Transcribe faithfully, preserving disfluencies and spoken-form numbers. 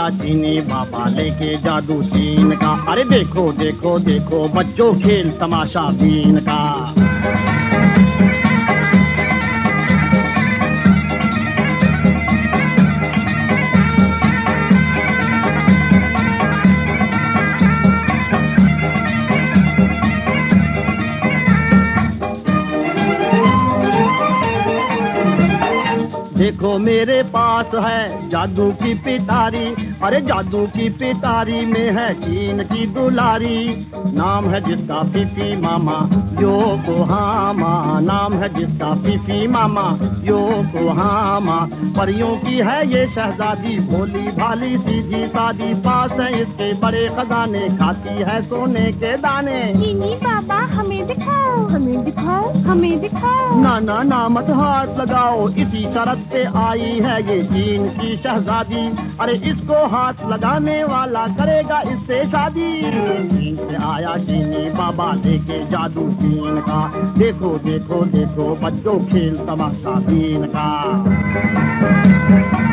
आया चीनी बाबा लेके जादू चीन का। अरे देखो देखो देखो बच्चों खेल तमाशा बीन का। देखो मेरे पास है जादू की पिटारी। अरे जादू की पिटारी में है चीन की दुलारी। नाम है जिसका फीफी मामा योकोहामा। नाम है जिसका फीफी मामा योकोहामा। परियों की है ये शहजादी भोली भाली सीधी सादी। पास है इसके बड़े खजाने खाती है सोने के दाने। चीनी बाबा हमें दिखाओ, हमें दिखाओ, हमें दिखाओ। ना ना ना मत हाथ लगाओ, इसी शरत पे आई है ये चीन की शहजादी। अरे इसको हाथ लगाने वाला करेगा इससे शादी। चीन से आया चीनी बाबा लेके जादू चीन का। देखो देखो देखो बच्चों खेल तमाशा बीन का।